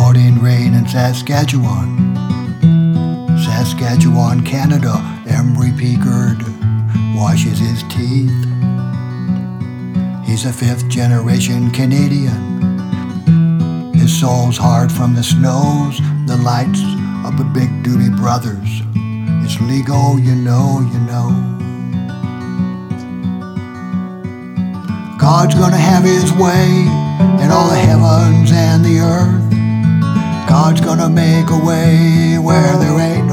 out in rain in Saskatchewan, Saskatchewan, Canada. Emery Pickard washes his teeth. He's a fifth-generation Canadian. His soul's hard from the snows, the lights of the Big Doobie Brothers. It's legal, you know. God's gonna have his way in all the heavens and the earth. God's gonna make a way where there ain't